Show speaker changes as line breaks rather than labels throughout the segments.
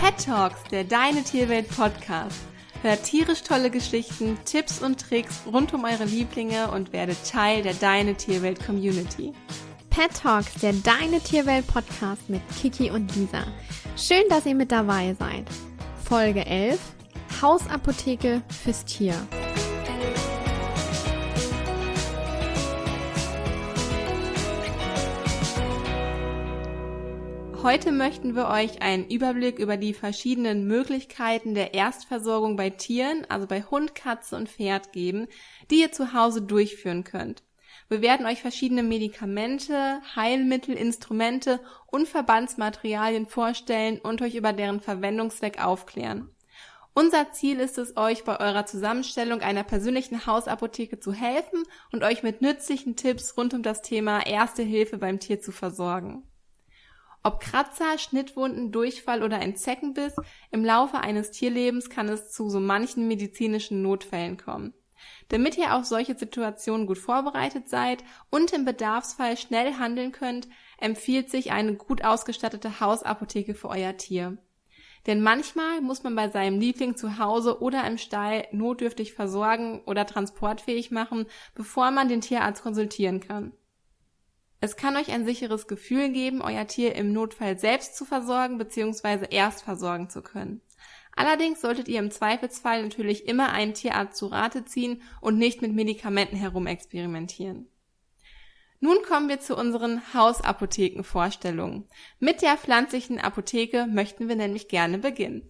Pet Talks, der Deine Tierwelt Podcast. Hört tierisch tolle Geschichten, Tipps und Tricks rund um eure Lieblinge und werdet Teil der Deine Tierwelt Community.
Pet Talks, der Deine Tierwelt Podcast mit Kiki und Lisa. Schön, dass ihr mit dabei seid. Folge 11: Hausapotheke fürs Tier.
Heute möchten wir euch einen Überblick über die verschiedenen Möglichkeiten der Erstversorgung bei Tieren, also bei Hund, Katze und Pferd geben, die ihr zu Hause durchführen könnt. Wir werden euch verschiedene Medikamente, Heilmittel, Instrumente und Verbandsmaterialien vorstellen und euch über deren Verwendungszweck aufklären. Unser Ziel ist es, euch bei eurer Zusammenstellung einer persönlichen Hausapotheke zu helfen und euch mit nützlichen Tipps rund um das Thema Erste Hilfe beim Tier zu versorgen. Ob Kratzer, Schnittwunden, Durchfall oder ein Zeckenbiss, im Laufe eines Tierlebens kann es zu so manchen medizinischen Notfällen kommen. Damit ihr auf solche Situationen gut vorbereitet seid und im Bedarfsfall schnell handeln könnt, empfiehlt sich eine gut ausgestattete Hausapotheke für euer Tier. Denn manchmal muss man bei seinem Liebling zu Hause oder im Stall notdürftig versorgen oder transportfähig machen, bevor man den Tierarzt konsultieren kann. Es kann euch ein sicheres Gefühl geben, euer Tier im Notfall selbst zu versorgen bzw. erst versorgen zu können. Allerdings solltet ihr im Zweifelsfall natürlich immer einen Tierarzt zu Rate ziehen und nicht mit Medikamenten herumexperimentieren. Nun kommen wir zu unseren Hausapothekenvorstellungen. Mit der pflanzlichen Apotheke möchten wir nämlich gerne beginnen.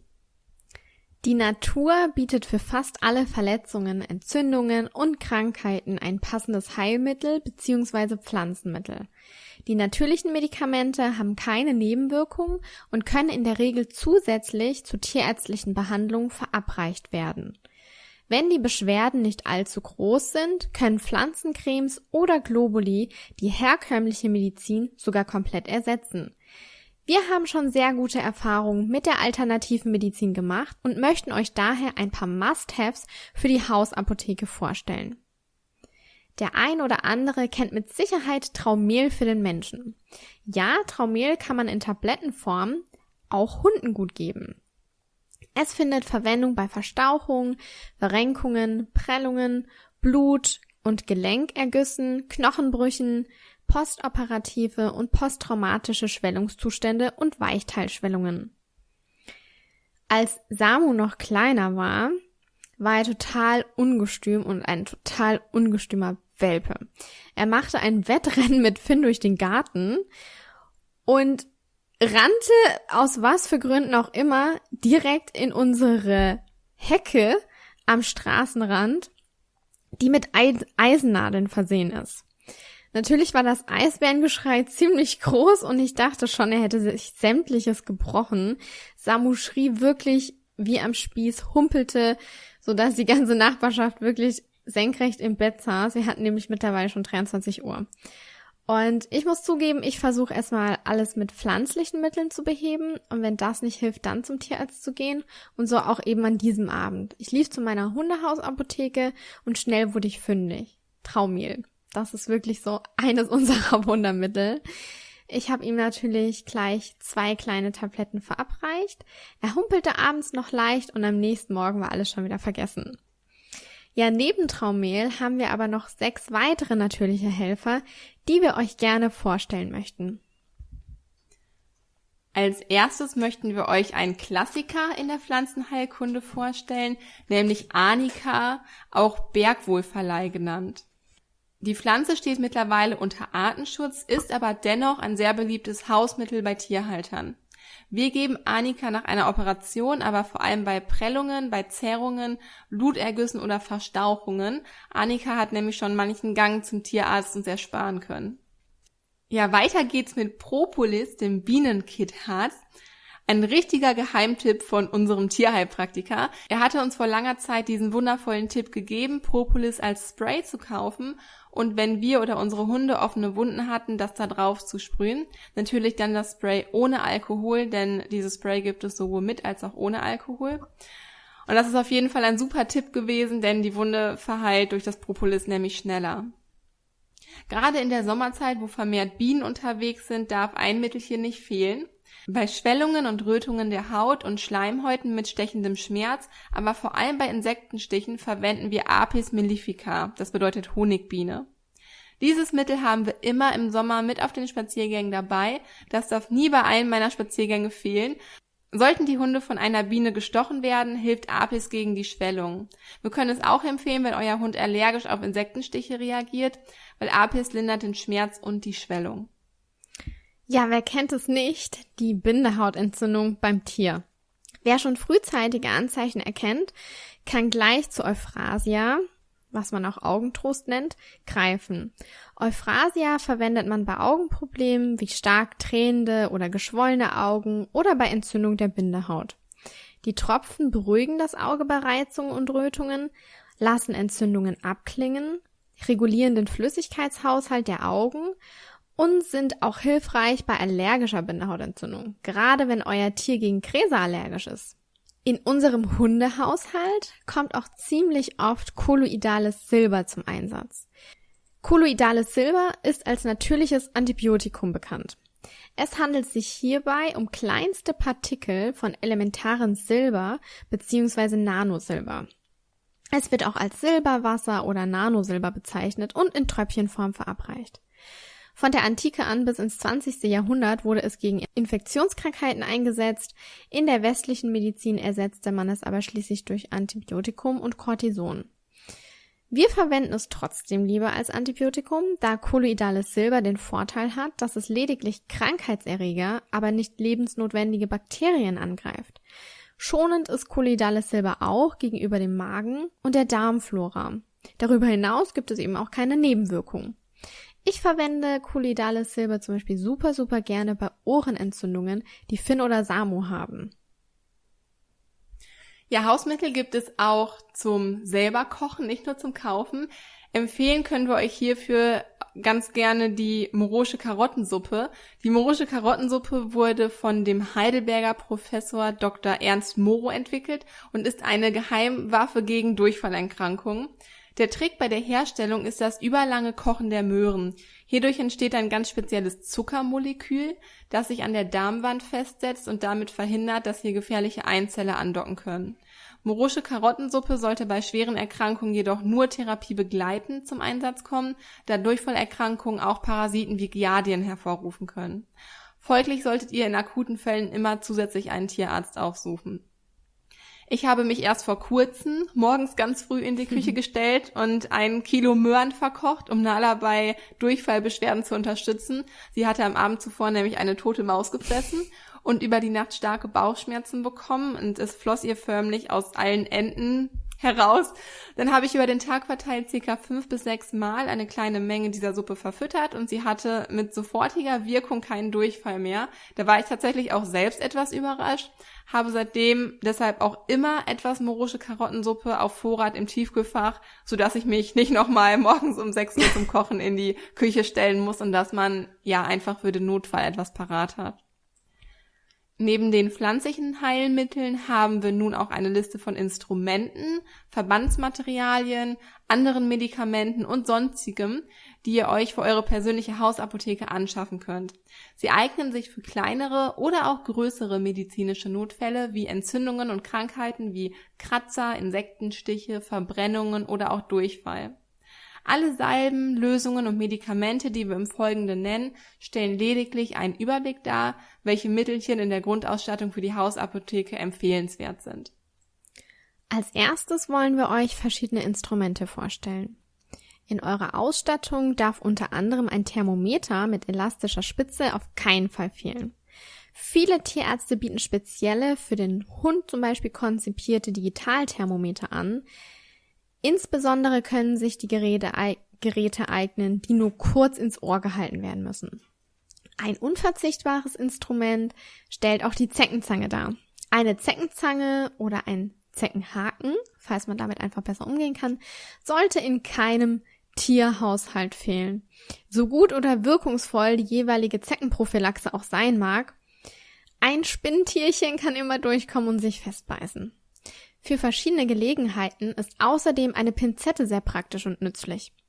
Die Natur bietet für fast alle Verletzungen, Entzündungen und Krankheiten ein passendes Heilmittel bzw. Pflanzenmittel. Die natürlichen Medikamente haben keine Nebenwirkungen und können in der Regel zusätzlich zu tierärztlichen Behandlungen verabreicht werden. Wenn die Beschwerden nicht allzu groß sind, können Pflanzencremes oder Globuli die herkömmliche Medizin sogar komplett ersetzen. Wir haben schon sehr gute Erfahrungen mit der alternativen Medizin gemacht und möchten euch daher ein paar Must-Haves für die Hausapotheke vorstellen. Der ein oder andere kennt mit Sicherheit Traumehl für den Menschen. Ja, Traumehl kann man in Tablettenform auch Hunden gut geben. Es findet Verwendung bei Verstauchungen, Verrenkungen, Prellungen, Blut- und Gelenkergüssen, Knochenbrüchen, postoperative und posttraumatische Schwellungszustände und Weichteilschwellungen. Als Samu noch kleiner war er total ungestüm und ein total ungestümer Welpe. Er machte ein Wettrennen mit Finn durch den Garten und rannte aus was für Gründen auch immer direkt in unsere Hecke am Straßenrand, die mit Eisennadeln versehen ist. Natürlich war das Eisbärengeschrei ziemlich groß und ich dachte schon, er hätte sich sämtliches gebrochen. Samu schrie wirklich wie am Spieß, humpelte, sodass die ganze Nachbarschaft wirklich senkrecht im Bett saß. Wir hatten nämlich mittlerweile schon 23 Uhr. Und ich muss zugeben, ich versuche erstmal alles mit pflanzlichen Mitteln zu beheben und wenn das nicht hilft, dann zum Tierarzt zu gehen und so auch eben an diesem Abend. Ich lief zu meiner Hundehausapotheke und schnell wurde ich fündig. Traumehl. Das ist wirklich so eines unserer Wundermittel. Ich habe ihm natürlich gleich 2 kleine Tabletten verabreicht. Er humpelte abends noch leicht und am nächsten Morgen war alles schon wieder vergessen. Ja, neben Traumehl haben wir aber noch 6 weitere natürliche Helfer, die wir euch gerne vorstellen möchten.
Als erstes möchten wir euch einen Klassiker in der Pflanzenheilkunde vorstellen, nämlich Arnika, auch Bergwohlverleih genannt. Die Pflanze steht mittlerweile unter Artenschutz, ist aber dennoch ein sehr beliebtes Hausmittel bei Tierhaltern. Wir geben Arnika nach einer Operation, aber vor allem bei Prellungen, bei Zerrungen, Blutergüssen oder Verstauchungen. Arnika hat nämlich schon manchen Gang zum Tierarzt uns ersparen können. Ja, weiter geht's mit Propolis, dem Bienenkitharz. Ein richtiger Geheimtipp von unserem Tierheilpraktiker. Er hatte uns vor langer Zeit diesen wundervollen Tipp gegeben, Propolis als Spray zu kaufen und wenn wir oder unsere Hunde offene Wunden hatten, das da drauf zu sprühen. Natürlich dann das Spray ohne Alkohol, denn dieses Spray gibt es sowohl mit als auch ohne Alkohol. Und das ist auf jeden Fall ein super Tipp gewesen, denn die Wunde verheilt durch das Propolis nämlich schneller. Gerade in der Sommerzeit, wo vermehrt Bienen unterwegs sind, darf ein Mittelchen nicht fehlen. Bei Schwellungen und Rötungen der Haut und Schleimhäuten mit stechendem Schmerz, aber vor allem bei Insektenstichen verwenden wir Apis mellifica, das bedeutet Honigbiene. Dieses Mittel haben wir immer im Sommer mit auf den Spaziergängen dabei, das darf nie bei einem meiner Spaziergänge fehlen. Sollten die Hunde von einer Biene gestochen werden, hilft Apis gegen die Schwellung. Wir können es auch empfehlen, wenn euer Hund allergisch auf Insektenstiche reagiert, weil Apis lindert den Schmerz und die Schwellung.
Ja, wer kennt es nicht? Die Bindehautentzündung beim Tier. Wer schon frühzeitige Anzeichen erkennt, kann gleich zu Euphrasia, was man auch Augentrost nennt, greifen. Euphrasia verwendet man bei Augenproblemen wie stark tränende oder geschwollene Augen oder bei Entzündung der Bindehaut. Die Tropfen beruhigen das Auge bei Reizungen und Rötungen, lassen Entzündungen abklingen, regulieren den Flüssigkeitshaushalt der Augen und sind auch hilfreich bei allergischer Bindehautentzündung, gerade wenn euer Tier gegen Gräser allergisch ist. In unserem Hundehaushalt kommt auch ziemlich oft kolloidales Silber zum Einsatz. Kolloidales Silber ist als natürliches Antibiotikum bekannt. Es handelt sich hierbei um kleinste Partikel von elementarem Silber bzw. Nanosilber. Es wird auch als Silberwasser oder Nanosilber bezeichnet und in Tröpfchenform verabreicht. Von der Antike an bis ins 20. Jahrhundert wurde es gegen Infektionskrankheiten eingesetzt. In der westlichen Medizin ersetzte man es aber schließlich durch Antibiotikum und Cortison. Wir verwenden es trotzdem lieber als Antibiotikum, da kolloidales Silber den Vorteil hat, dass es lediglich Krankheitserreger, aber nicht lebensnotwendige Bakterien angreift. Schonend ist kolloidales Silber auch gegenüber dem Magen und der Darmflora. Darüber hinaus gibt es eben auch keine Nebenwirkungen. Ich verwende kolloidales Silber zum Beispiel super gerne bei Ohrenentzündungen, die Finn oder Samu haben.
Ja, Hausmittel gibt es auch zum selber Kochen, nicht nur zum Kaufen. Empfehlen können wir euch hierfür ganz gerne die Morosche Karottensuppe. Die Morosche Karottensuppe wurde von dem Heidelberger Professor Dr. Ernst Moro entwickelt und ist eine Geheimwaffe gegen Durchfallerkrankungen. Der Trick bei der Herstellung ist das überlange Kochen der Möhren. Hierdurch entsteht ein ganz spezielles Zuckermolekül, das sich an der Darmwand festsetzt und damit verhindert, dass hier gefährliche Einzeller andocken können. Morosche Karottensuppe sollte bei schweren Erkrankungen jedoch nur therapiebegleitend zum Einsatz kommen, da Durchfallerkrankungen auch Parasiten wie Giardien hervorrufen können. Folglich solltet ihr in akuten Fällen immer zusätzlich einen Tierarzt aufsuchen. Ich habe mich erst vor kurzem morgens ganz früh in die Küche gestellt und 1 Kilo Möhren verkocht, um Nala bei Durchfallbeschwerden zu unterstützen. Sie hatte am Abend zuvor nämlich eine tote Maus gefressen und über die Nacht starke Bauchschmerzen bekommen und es floss ihr förmlich aus allen Enden heraus. Dann habe ich über den Tag verteilt ca. 5 bis 6 Mal eine kleine Menge dieser Suppe verfüttert und sie hatte mit sofortiger Wirkung keinen Durchfall mehr. Da war ich tatsächlich auch selbst etwas überrascht, habe seitdem deshalb auch immer etwas Morosche Karottensuppe auf Vorrat im Tiefkühlfach, sodass ich mich nicht nochmal morgens um 6 Uhr zum Kochen in die Küche stellen muss und dass man ja einfach für den Notfall etwas parat hat. Neben den pflanzlichen Heilmitteln haben wir nun auch eine Liste von Instrumenten, Verbandsmaterialien, anderen Medikamenten und sonstigem, die ihr euch für eure persönliche Hausapotheke anschaffen könnt. Sie eignen sich für kleinere oder auch größere medizinische Notfälle wie Entzündungen und Krankheiten wie Kratzer, Insektenstiche, Verbrennungen oder auch Durchfall. Alle Salben, Lösungen und Medikamente, die wir im Folgenden nennen, stellen lediglich einen Überblick dar, welche Mittelchen in der Grundausstattung für die Hausapotheke empfehlenswert sind.
Als erstes wollen wir euch verschiedene Instrumente vorstellen. In eurer Ausstattung darf unter anderem ein Thermometer mit elastischer Spitze auf keinen Fall fehlen. Viele Tierärzte bieten spezielle, für den Hund zum Beispiel konzipierte Digitalthermometer an. Insbesondere können sich die Geräte eignen, die nur kurz ins Ohr gehalten werden müssen. Ein unverzichtbares Instrument stellt auch die Zeckenzange dar. Eine Zeckenzange oder ein Zeckenhaken, falls man damit einfach besser umgehen kann, sollte in keinem Tierhaushalt fehlen. So gut oder wirkungsvoll die jeweilige Zeckenprophylaxe auch sein mag, ein Spinntierchen kann immer durchkommen und sich festbeißen. Für verschiedene Gelegenheiten ist außerdem eine Pinzette sehr praktisch und nützlich.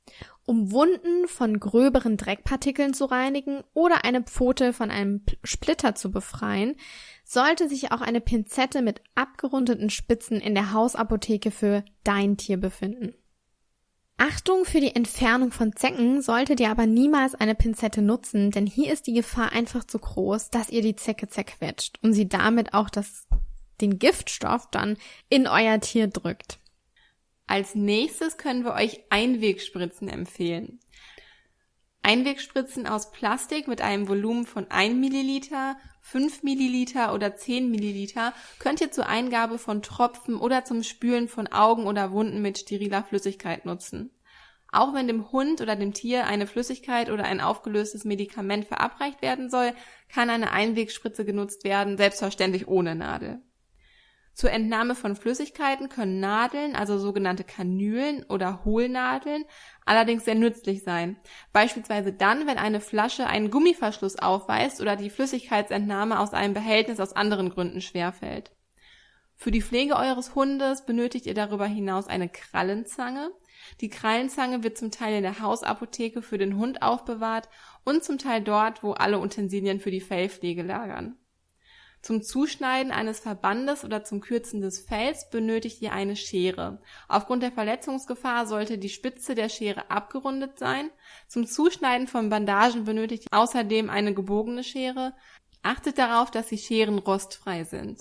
Um Wunden von gröberen Dreckpartikeln zu reinigen oder eine Pfote von einem Splitter zu befreien, sollte sich auch eine Pinzette mit abgerundeten Spitzen in der Hausapotheke für dein Tier befinden. Achtung, für die Entfernung von Zecken solltet ihr aber niemals eine Pinzette nutzen, denn hier ist die Gefahr einfach zu groß, dass ihr die Zecke zerquetscht und sie damit auch den Giftstoff dann in euer Tier drückt.
Als nächstes können wir euch Einwegspritzen empfehlen. Einwegspritzen aus Plastik mit einem Volumen von 1 Milliliter, 5 Milliliter oder 10 Milliliter könnt ihr zur Eingabe von Tropfen oder zum Spülen von Augen oder Wunden mit steriler Flüssigkeit nutzen. Auch wenn dem Hund oder dem Tier eine Flüssigkeit oder ein aufgelöstes Medikament verabreicht werden soll, kann eine Einwegspritze genutzt werden, selbstverständlich ohne Nadel. Zur Entnahme von Flüssigkeiten können Nadeln, also sogenannte Kanülen oder Hohlnadeln, allerdings sehr nützlich sein. Beispielsweise dann, wenn eine Flasche einen Gummiverschluss aufweist oder die Flüssigkeitsentnahme aus einem Behältnis aus anderen Gründen schwerfällt. Für die Pflege eures Hundes benötigt ihr darüber hinaus eine Krallenzange. Die Krallenzange wird zum Teil in der Hausapotheke für den Hund aufbewahrt und zum Teil dort, wo alle Utensilien für die Fellpflege lagern. Zum Zuschneiden eines Verbandes oder zum Kürzen des Fells benötigt ihr eine Schere. Aufgrund der Verletzungsgefahr sollte die Spitze der Schere abgerundet sein. Zum Zuschneiden von Bandagen benötigt ihr außerdem eine gebogene Schere. Achtet darauf, dass die Scheren rostfrei sind.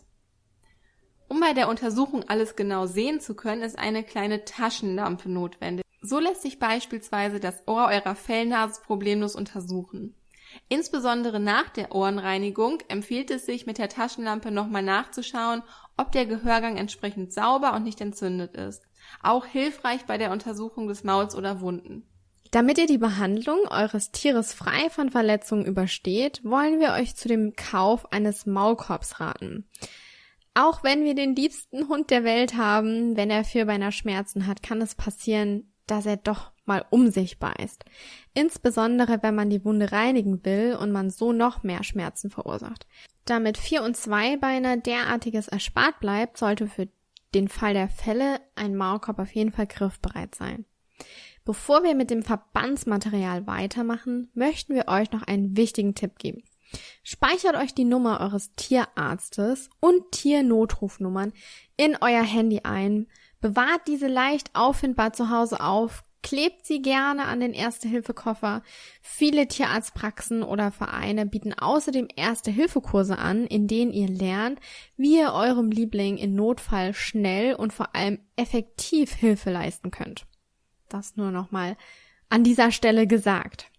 Um bei der Untersuchung alles genau sehen zu können, ist eine kleine Taschenlampe notwendig. So lässt sich beispielsweise das Ohr eurer Fellnase problemlos untersuchen. Insbesondere nach der Ohrenreinigung empfiehlt es sich, mit der Taschenlampe nochmal nachzuschauen, ob der Gehörgang entsprechend sauber und nicht entzündet ist. Auch hilfreich bei der Untersuchung des Mauls oder Wunden.
Damit ihr die Behandlung eures Tieres frei von Verletzungen übersteht, wollen wir euch zu dem Kauf eines Maulkorbs raten. Auch wenn wir den liebsten Hund der Welt haben, wenn er Vierbeinerschmerzen hat, kann es passieren, dass er doch mal um sich beißt. Insbesondere, wenn man die Wunde reinigen will und man so noch mehr Schmerzen verursacht. Damit Vier- und Zweibeiner derartiges erspart bleibt, sollte für den Fall der Fälle ein Maulkorb auf jeden Fall griffbereit sein. Bevor wir mit dem Verbandsmaterial weitermachen, möchten wir euch noch einen wichtigen Tipp geben. Speichert euch die Nummer eures Tierarztes und Tiernotrufnummern in euer Handy ein, bewahrt diese leicht auffindbar zu Hause auf, klebt sie gerne an den Erste-Hilfe-Koffer. Viele Tierarztpraxen oder Vereine bieten außerdem Erste-Hilfe-Kurse an, in denen ihr lernt, wie ihr eurem Liebling im Notfall schnell und vor allem effektiv Hilfe leisten könnt. Das nur nochmal an dieser Stelle gesagt.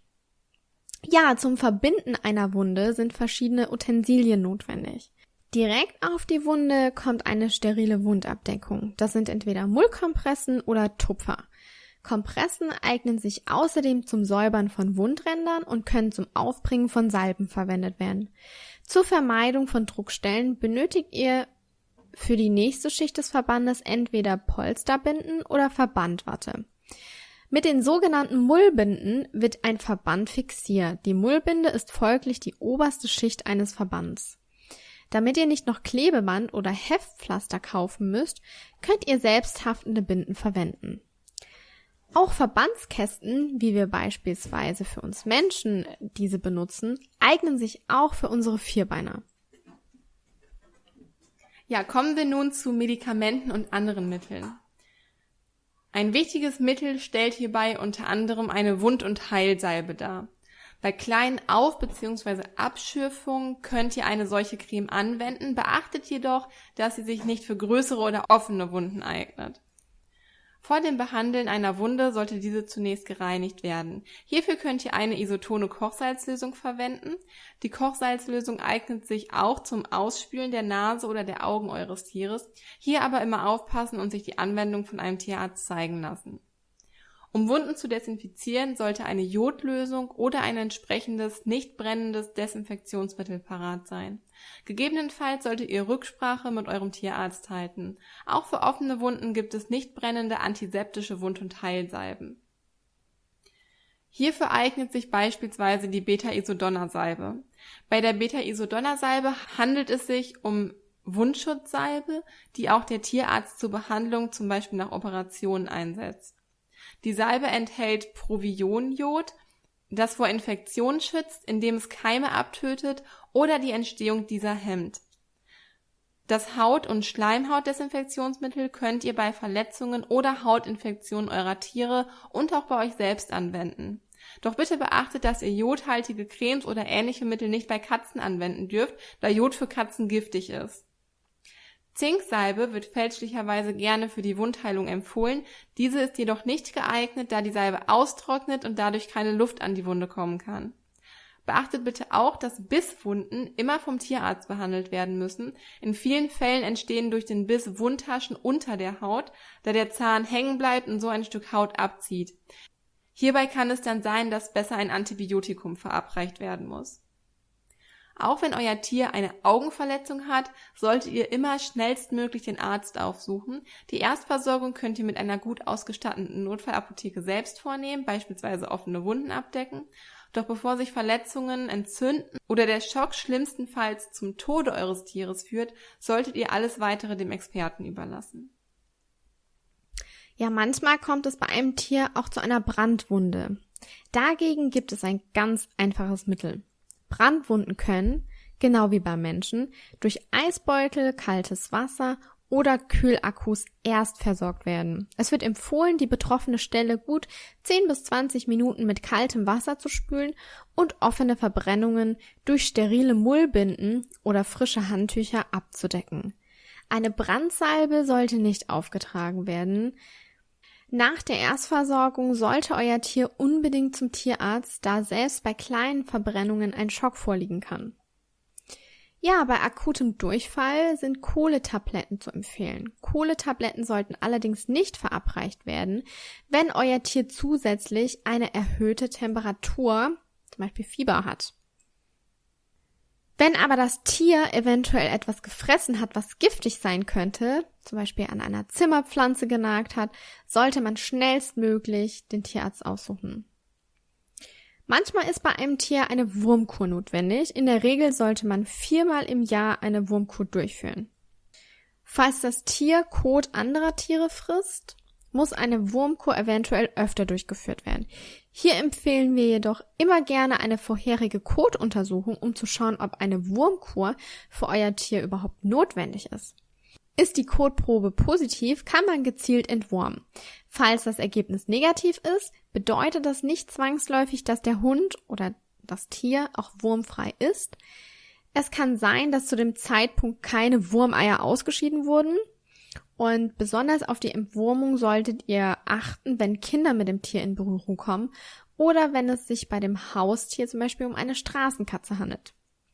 Ja, zum Verbinden einer Wunde sind verschiedene Utensilien notwendig. Direkt auf die Wunde kommt eine sterile Wundabdeckung. Das sind entweder Mullkompressen oder Tupfer. Kompressen eignen sich außerdem zum Säubern von Wundrändern und können zum Aufbringen von Salben verwendet werden. Zur Vermeidung von Druckstellen benötigt ihr für die nächste Schicht des Verbandes entweder Polsterbinden oder Verbandwatte. Mit den sogenannten Mullbinden wird ein Verband fixiert. Die Mullbinde ist folglich die oberste Schicht eines Verbands. Damit ihr nicht noch Klebeband oder Heftpflaster kaufen müsst, könnt ihr selbsthaftende Binden verwenden. Auch Verbandskästen, wie wir beispielsweise für uns Menschen diese benutzen, eignen sich auch für unsere Vierbeiner.
Ja, kommen wir nun zu Medikamenten und anderen Mitteln. Ein wichtiges Mittel stellt hierbei unter anderem eine Wund- und Heilsalbe dar. Bei kleinen Auf- bzw. Abschürfungen könnt ihr eine solche Creme anwenden, beachtet jedoch, dass sie sich nicht für größere oder offene Wunden eignet. Vor dem Behandeln einer Wunde sollte diese zunächst gereinigt werden. Hierfür könnt ihr eine isotone Kochsalzlösung verwenden. Die Kochsalzlösung eignet sich auch zum Ausspülen der Nase oder der Augen eures Tieres. Hier aber immer aufpassen und sich die Anwendung von einem Tierarzt zeigen lassen. Um Wunden zu desinfizieren, sollte eine Jodlösung oder ein entsprechendes, nicht brennendes Desinfektionsmittel parat sein. Gegebenenfalls solltet ihr Rücksprache mit eurem Tierarzt halten. Auch für offene Wunden gibt es nicht brennende antiseptische Wund- und Heilsalben. Hierfür eignet sich beispielsweise die Beta-Isodonna-Salbe. Bei der Beta-Isodonna-Salbe handelt es sich um Wundschutzsalbe, die auch der Tierarzt zur Behandlung, zum Beispiel nach Operationen, einsetzt. Die Salbe enthält Provioniod, das vor Infektionen schützt, indem es Keime abtötet oder die Entstehung dieser hemmt. Das Haut- und Schleimhautdesinfektionsmittel könnt ihr bei Verletzungen oder Hautinfektionen eurer Tiere und auch bei euch selbst anwenden. Doch bitte beachtet, dass ihr jodhaltige Cremes oder ähnliche Mittel nicht bei Katzen anwenden dürft, da Jod für Katzen giftig ist. Zinksalbe wird fälschlicherweise gerne für die Wundheilung empfohlen, diese ist jedoch nicht geeignet, da die Salbe austrocknet und dadurch keine Luft an die Wunde kommen kann. Beachtet bitte auch, dass Bisswunden immer vom Tierarzt behandelt werden müssen. In vielen Fällen entstehen durch den Biss Wundtaschen unter der Haut, da der Zahn hängen bleibt und so ein Stück Haut abzieht. Hierbei kann es dann sein, dass besser ein Antibiotikum verabreicht werden muss. Auch wenn euer Tier eine Augenverletzung hat, solltet ihr immer schnellstmöglich den Arzt aufsuchen. Die Erstversorgung könnt ihr mit einer gut ausgestatteten Notfallapotheke selbst vornehmen, beispielsweise offene Wunden abdecken. Doch bevor sich Verletzungen entzünden oder der Schock schlimmstenfalls zum Tode eures Tieres führt, solltet ihr alles weitere dem Experten überlassen.
Ja, manchmal kommt es bei einem Tier auch zu einer Brandwunde. Dagegen gibt es ein ganz einfaches Mittel. Brandwunden können, genau wie beim Menschen, durch Eisbeutel, kaltes Wasser oder Kühlakkus erst versorgt werden. Es wird empfohlen, die betroffene Stelle gut 10 bis 20 Minuten mit kaltem Wasser zu spülen und offene Verbrennungen durch sterile Mullbinden oder frische Handtücher abzudecken. Eine Brandsalbe sollte nicht aufgetragen werden. Nach der Erstversorgung sollte euer Tier unbedingt zum Tierarzt, da selbst bei kleinen Verbrennungen ein Schock vorliegen kann. Ja, bei akutem Durchfall sind Kohletabletten zu empfehlen. Kohletabletten sollten allerdings nicht verabreicht werden, wenn euer Tier zusätzlich eine erhöhte Temperatur, zum Beispiel Fieber, hat. Wenn aber das Tier eventuell etwas gefressen hat, was giftig sein könnte, zum Beispiel an einer Zimmerpflanze genagt hat, sollte man schnellstmöglich den Tierarzt aufsuchen. Manchmal ist bei einem Tier eine Wurmkur notwendig. In der Regel sollte man 4-mal im Jahr eine Wurmkur durchführen. Falls das Tier Kot anderer Tiere frisst, muss eine Wurmkur eventuell öfter durchgeführt werden. Hier empfehlen wir jedoch immer gerne eine vorherige Kotuntersuchung, um zu schauen, ob eine Wurmkur für euer Tier überhaupt notwendig ist. Ist die Kotprobe positiv, kann man gezielt entwurmen. Falls das Ergebnis negativ ist, bedeutet das nicht zwangsläufig, dass der Hund oder das Tier auch wurmfrei ist. Es kann sein, dass zu dem Zeitpunkt keine Wurmeier ausgeschieden wurden. Und besonders auf die Entwurmung solltet ihr achten, wenn Kinder mit dem Tier in Berührung kommen oder wenn es sich bei dem Haustier zum Beispiel um eine Straßenkatze handelt.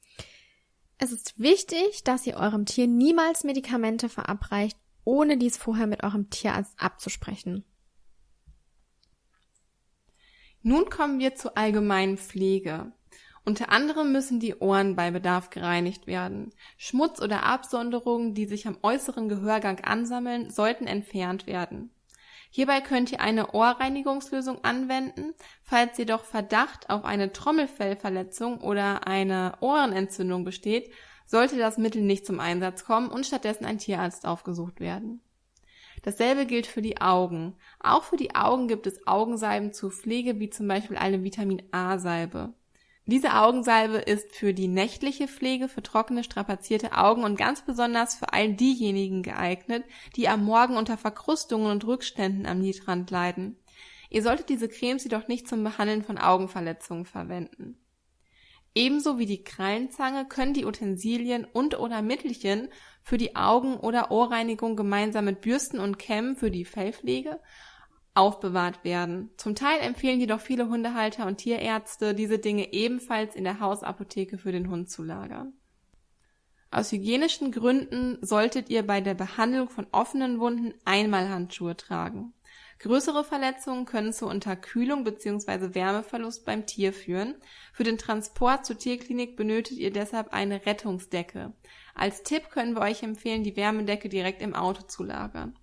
Es ist wichtig, dass ihr eurem Tier niemals Medikamente verabreicht, ohne dies vorher mit eurem Tierarzt abzusprechen.
Nun kommen wir zur allgemeinen Pflege. Unter anderem müssen die Ohren bei Bedarf gereinigt werden. Schmutz oder Absonderungen, die sich am äußeren Gehörgang ansammeln, sollten entfernt werden. Hierbei könnt ihr eine Ohrreinigungslösung anwenden. Falls jedoch Verdacht auf eine Trommelfellverletzung oder eine Ohrenentzündung besteht, sollte das Mittel nicht zum Einsatz kommen und stattdessen ein Tierarzt aufgesucht werden. Dasselbe gilt für die Augen. Auch für die Augen gibt es Augensalben zur Pflege, wie zum Beispiel eine Vitamin-A-Salbe. Diese Augensalbe ist für die nächtliche Pflege für trockene, strapazierte Augen und ganz besonders für all diejenigen geeignet, die am Morgen unter Verkrustungen und Rückständen am Lidrand leiden. Ihr solltet diese Cremes jedoch nicht zum Behandeln von Augenverletzungen verwenden. Ebenso wie die Krallenzange können die Utensilien und/oder Mittelchen für die Augen- oder Ohrreinigung gemeinsam mit Bürsten und Kämmen für die Fellpflege aufbewahrt werden. Zum Teil empfehlen jedoch viele Hundehalter und Tierärzte, diese Dinge ebenfalls in der Hausapotheke für den Hund zu lagern. Aus hygienischen Gründen solltet ihr bei der Behandlung von offenen Wunden Einmalhandschuhe tragen. Größere Verletzungen können zur Unterkühlung bzw. Wärmeverlust beim Tier führen. Für den Transport zur Tierklinik benötigt ihr deshalb eine Rettungsdecke. Als Tipp können wir euch empfehlen, die Wärmedecke direkt im Auto zu lagern.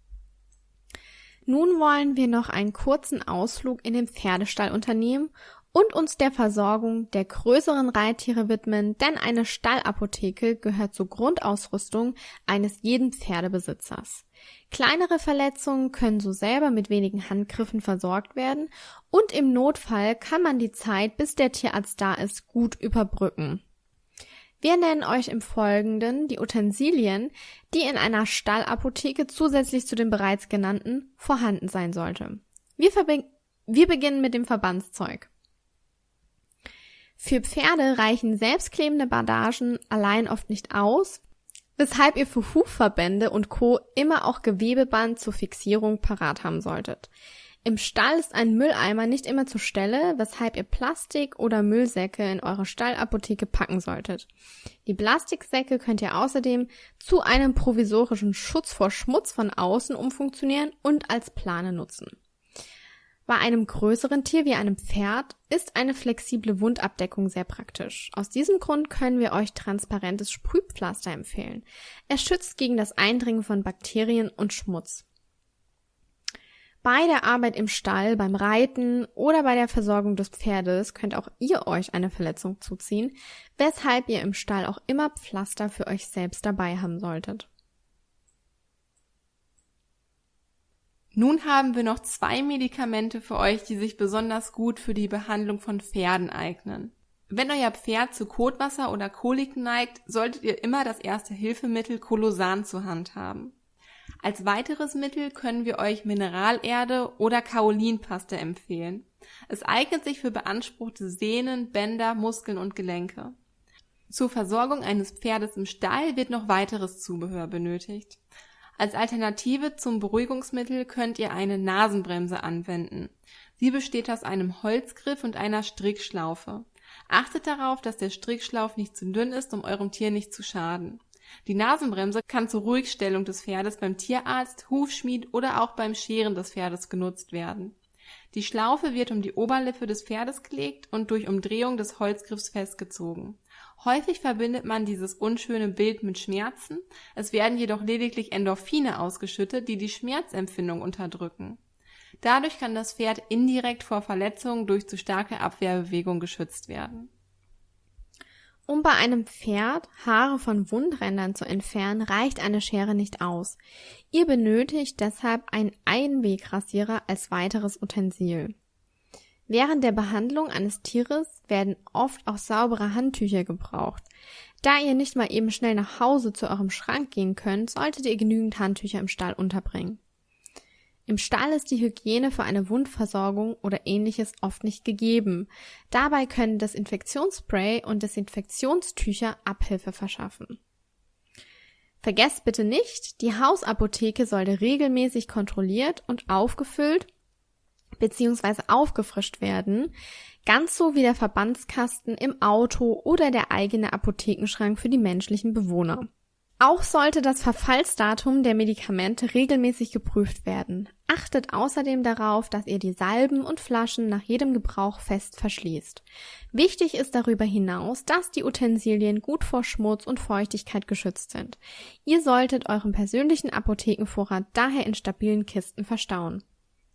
Nun wollen wir noch einen kurzen Ausflug in den Pferdestall unternehmen und uns der Versorgung der größeren Reittiere widmen, denn eine Stallapotheke gehört zur Grundausrüstung eines jeden Pferdebesitzers. Kleinere Verletzungen können so selber mit wenigen Handgriffen versorgt werden und im Notfall kann man die Zeit, bis der Tierarzt da ist, gut überbrücken. Wir nennen euch im Folgenden die Utensilien, die in einer Stallapotheke zusätzlich zu den bereits genannten vorhanden sein sollte. Wir beginnen mit dem Verbandszeug. Für Pferde reichen selbstklebende Bandagen allein oft nicht aus, weshalb ihr für Hufverbände und Co. immer auch Gewebeband zur Fixierung parat haben solltet. Im Stall ist ein Mülleimer nicht immer zur Stelle, weshalb ihr Plastik- oder Müllsäcke in eure Stallapotheke packen solltet. Die Plastiksäcke könnt ihr außerdem zu einem provisorischen Schutz vor Schmutz von außen umfunktionieren und als Plane nutzen. Bei einem größeren Tier wie einem Pferd ist eine flexible Wundabdeckung sehr praktisch. Aus diesem Grund können wir euch transparentes Sprühpflaster empfehlen. Es schützt gegen das Eindringen von Bakterien und Schmutz. Bei der Arbeit im Stall, beim Reiten oder bei der Versorgung des Pferdes könnt auch ihr euch eine Verletzung zuziehen, weshalb ihr im Stall auch immer Pflaster für euch selbst dabei haben solltet.
Nun haben wir noch 2 Medikamente für euch, die sich besonders gut für die Behandlung von Pferden eignen. Wenn euer Pferd zu Kotwasser oder Kolik neigt, solltet ihr immer das Erste-Hilfemittel Kolosan zur Hand haben. Als weiteres Mittel können wir euch Mineralerde oder Kaolinpaste empfehlen. Es eignet sich für beanspruchte Sehnen, Bänder, Muskeln und Gelenke. Zur Versorgung eines Pferdes im Stall wird noch weiteres Zubehör benötigt. Als Alternative zum Beruhigungsmittel könnt ihr eine Nasenbremse anwenden. Sie besteht aus einem Holzgriff und einer Strickschlaufe. Achtet darauf, dass der Strickschlauch nicht zu dünn ist, um eurem Tier nicht zu schaden. Die Nasenbremse kann zur Ruhigstellung des Pferdes beim Tierarzt, Hufschmied oder auch beim Scheren des Pferdes genutzt werden. Die Schlaufe wird um die Oberlippe des Pferdes gelegt und durch Umdrehung des Holzgriffs festgezogen. Häufig verbindet man dieses unschöne Bild mit Schmerzen, es werden jedoch lediglich Endorphine ausgeschüttet, die die Schmerzempfindung unterdrücken. Dadurch kann das Pferd indirekt vor Verletzungen durch zu starke Abwehrbewegung geschützt werden.
Um bei einem Pferd Haare von Wundrändern zu entfernen, reicht eine Schere nicht aus. Ihr benötigt deshalb einen Einwegrasierer als weiteres Utensil. Während der Behandlung eines Tieres werden oft auch saubere Handtücher gebraucht. Da ihr nicht mal eben schnell nach Hause zu eurem Schrank gehen könnt, solltet ihr genügend Handtücher im Stall unterbringen. Im Stall ist die Hygiene für eine Wundversorgung oder ähnliches oft nicht gegeben. Dabei können Desinfektionsspray und Desinfektionstücher Abhilfe verschaffen. Vergesst bitte nicht, die Hausapotheke sollte regelmäßig kontrolliert und aufgefüllt bzw. aufgefrischt werden, ganz so wie der Verbandskasten im Auto oder der eigene Apothekenschrank für die menschlichen Bewohner. Auch sollte das Verfallsdatum der Medikamente regelmäßig geprüft werden. Achtet außerdem darauf, dass ihr die Salben und Flaschen nach jedem Gebrauch fest verschließt. Wichtig ist darüber hinaus, dass die Utensilien gut vor Schmutz und Feuchtigkeit geschützt sind. Ihr solltet euren persönlichen Apothekenvorrat daher in stabilen Kisten verstauen.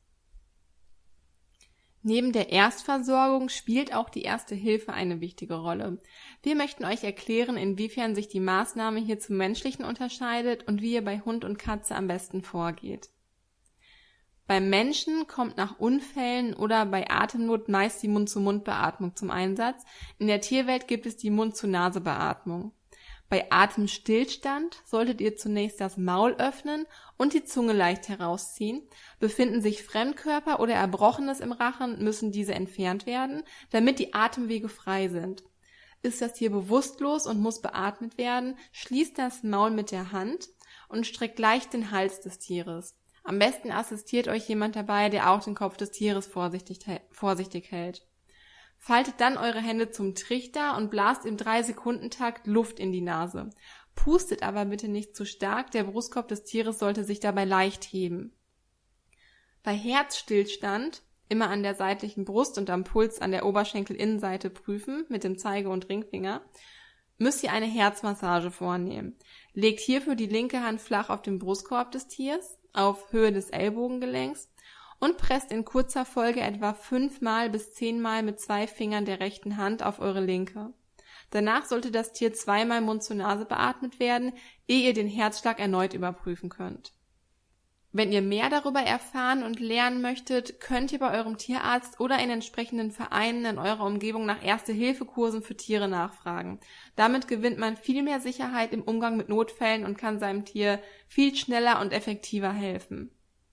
Neben der Erstversorgung spielt auch die Erste Hilfe eine wichtige Rolle. Wir möchten euch erklären, inwiefern sich die Maßnahme hier zum menschlichen unterscheidet und wie ihr bei Hund und Katze am besten vorgeht. Beim Menschen kommt nach Unfällen oder bei Atemnot meist die Mund-zu-Mund-Beatmung zum Einsatz. In der Tierwelt gibt es die Mund-zu-Nase-Beatmung. Bei Atemstillstand solltet ihr zunächst das Maul öffnen und die Zunge leicht herausziehen. Befinden sich Fremdkörper oder Erbrochenes im Rachen, müssen diese entfernt werden, damit die Atemwege frei sind. Ist das Tier bewusstlos und muss beatmet werden, schließt das Maul mit der Hand und streckt leicht den Hals des Tieres. Am besten assistiert euch jemand dabei, der auch den Kopf des Tieres vorsichtig hält. Faltet dann eure Hände zum Trichter und blast im 3-Sekunden-Takt Luft in die Nase. Pustet aber bitte nicht zu stark, der Brustkorb des Tieres sollte sich dabei leicht heben. Bei Herzstillstand immer an der seitlichen Brust und am Puls an der Oberschenkelinnenseite prüfen mit dem Zeige- und Ringfinger, müsst ihr eine Herzmassage vornehmen. Legt hierfür die linke Hand flach auf den Brustkorb des Tiers, auf Höhe des Ellbogengelenks, und presst in kurzer Folge etwa 5 bis 10 Mal mit 2 Fingern der rechten Hand auf eure linke. Danach sollte das Tier 2 Mund zu Nase beatmet werden, ehe ihr den Herzschlag erneut überprüfen könnt. Wenn ihr mehr darüber erfahren und lernen möchtet, könnt ihr bei eurem Tierarzt oder in entsprechenden Vereinen in eurer Umgebung nach Erste-Hilfe-Kursen für Tiere nachfragen. Damit gewinnt man viel mehr Sicherheit im Umgang mit Notfällen und kann seinem Tier viel schneller und effektiver helfen.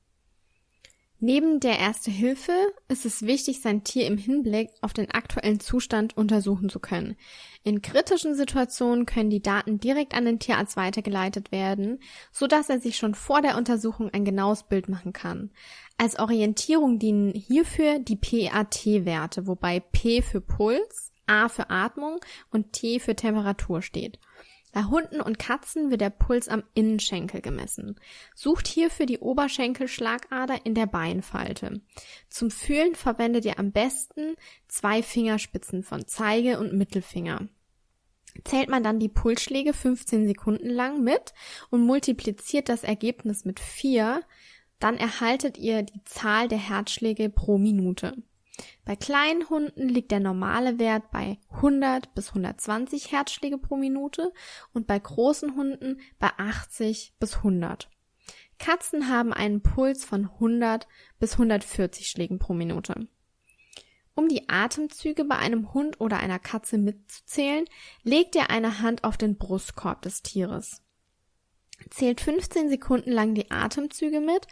Neben der Erste Hilfe ist es wichtig, sein Tier im Hinblick auf den aktuellen Zustand untersuchen zu können. In kritischen Situationen können die Daten direkt an den Tierarzt weitergeleitet werden, sodass er sich schon vor der Untersuchung ein genaues Bild machen kann. Als Orientierung dienen hierfür die PAT-Werte, wobei P für Puls, A für Atmung und T für Temperatur steht. Bei Hunden und Katzen wird der Puls am Innenschenkel gemessen. Sucht hierfür die Oberschenkelschlagader in der Beinfalte. Zum Fühlen verwendet ihr am besten 2 Fingerspitzen von Zeige- und Mittelfinger. Zählt man dann die Pulsschläge 15 Sekunden lang mit und multipliziert das Ergebnis mit 4, dann erhaltet ihr die Zahl der Herzschläge pro Minute. Bei kleinen Hunden liegt der normale Wert bei 100 bis 120 Herzschläge pro Minute und bei großen Hunden bei 80 bis 100. Katzen haben einen Puls von 100 bis 140 Schlägen pro Minute. Um die Atemzüge bei einem Hund oder einer Katze mitzuzählen, legt ihr eine Hand auf den Brustkorb des Tieres. Zählt 15 Sekunden lang die Atemzüge mit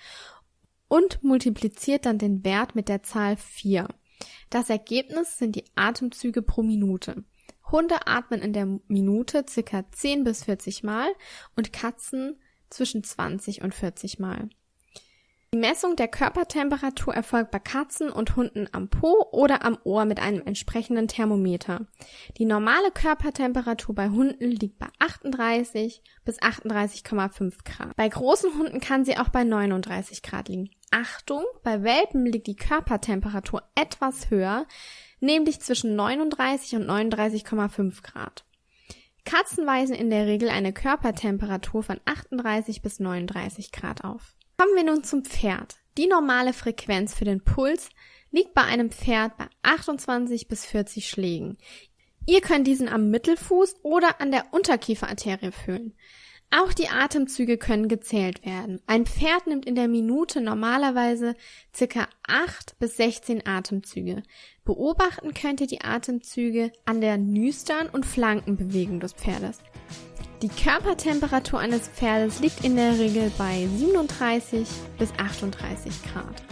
und multipliziert dann den Wert mit der Zahl 4. Das Ergebnis sind die Atemzüge pro Minute. Hunde atmen in der Minute ca. 10 bis 40 Mal und Katzen zwischen 20 und 40 Mal. Die Messung der Körpertemperatur erfolgt bei Katzen und Hunden am Po oder am Ohr mit einem entsprechenden Thermometer. Die normale Körpertemperatur bei Hunden liegt bei 38 bis 38,5 Grad. Bei großen Hunden kann sie auch bei 39 Grad liegen. Achtung, bei Welpen liegt die Körpertemperatur etwas höher, nämlich zwischen 39 und 39,5 Grad. Katzen weisen in der Regel eine Körpertemperatur von 38 bis 39 Grad auf. Kommen wir nun zum Pferd. Die normale Frequenz für den Puls liegt bei einem Pferd bei 28 bis 40 Schlägen. Ihr könnt diesen am Mittelfuß oder an der Unterkieferarterie fühlen. Auch die Atemzüge können gezählt werden. Ein Pferd nimmt in der Minute normalerweise ca. 8 bis 16 Atemzüge. Beobachten könnt ihr die Atemzüge an der Nüstern- und Flankenbewegung des Pferdes. Die Körpertemperatur eines Pferdes liegt in der Regel bei 37 bis 38 Grad.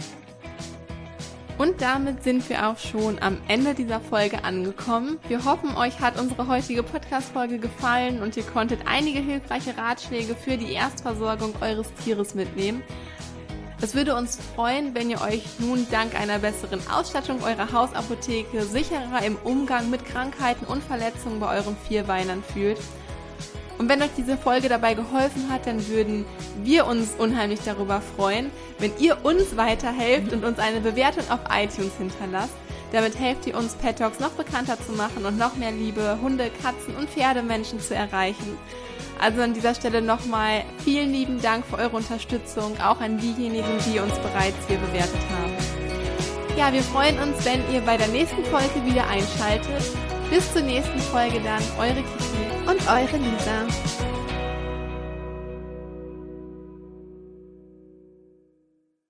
Und damit sind wir auch schon am Ende dieser Folge angekommen. Wir hoffen, euch hat unsere heutige Podcast-Folge gefallen und ihr konntet einige hilfreiche Ratschläge für die Erstversorgung eures Tieres mitnehmen. Es würde uns freuen, wenn ihr euch nun dank einer besseren Ausstattung eurer Hausapotheke sicherer im Umgang mit Krankheiten und Verletzungen bei euren Vierbeinern fühlt. Und wenn euch diese Folge dabei geholfen hat, dann würden wir uns unheimlich darüber freuen, wenn ihr uns weiterhelft und uns eine Bewertung auf iTunes hinterlasst. Damit helft ihr uns, Pet Talks noch bekannter zu machen und noch mehr liebe Hunde, Katzen und Pferdemenschen zu erreichen. Also an dieser Stelle nochmal vielen lieben Dank für eure Unterstützung, auch an diejenigen, die uns bereits hier bewertet haben. Ja, wir freuen uns, wenn ihr bei der nächsten Folge wieder einschaltet. Bis zur nächsten Folge dann, eure Kiki
und eure Lisa.